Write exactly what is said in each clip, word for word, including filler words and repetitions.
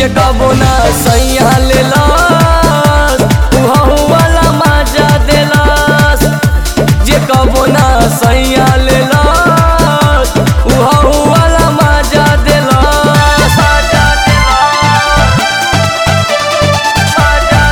जे कबो ना सैया लेलस उहु वाला मजा देलस। जे कबो ना सैया लेलस उहु वाला मजा देलस। मजा देलस, मजा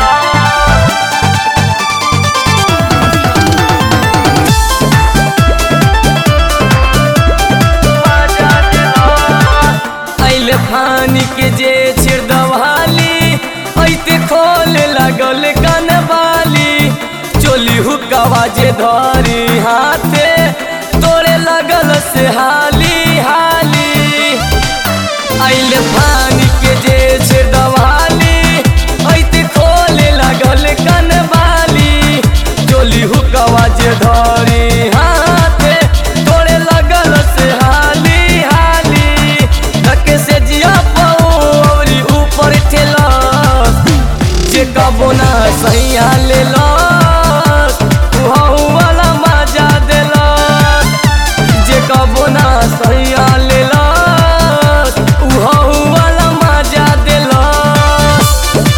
देलस। अइले फानी के जे छिड़ दवाली ऐते खोले लागल कनवाली। चोली हुक्कावा जे धरी हाथे तोड़े लगल से हाली हाली। अइले फानी के जे छिड़ दवाली ऐते खोले लागल कनवाली। चोली हुक्कावा जे धरी हाथे तोड़े लगल से हाली हाली। धक्के से जिया पौरी ऊपर ठेलस। जे कबो ना सैया लेलस उहु वाला मजा देलस। जे कबो ना सैया लेलस उहु वाला मजा देलस।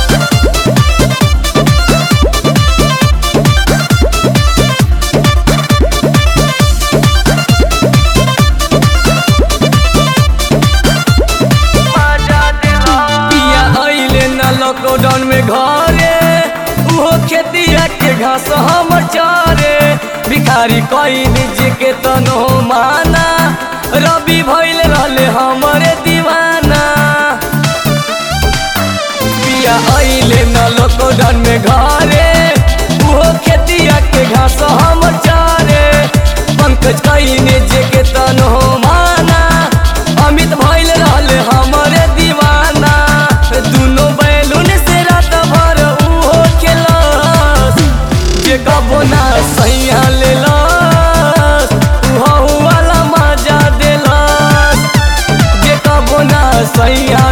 पिया अइले ना लॉकडाउन में घरे उहो खेतिया के घास हम चारे। भिखारी कईन जी के तनो माना रवि भइल रहले हमरे दीवाना। पिया अइले ना लॉकडाउन में घरे उहो खेतिया के घास हम चारे। पंकज कईन जी के तनो माना अमित भइल रहले हमरे दीवाना। दुनो बैलून से रात भर उहो खेलस। जे कबो ना सैया लेलस उहु वाला मजा देलस। जे कबो ना सैया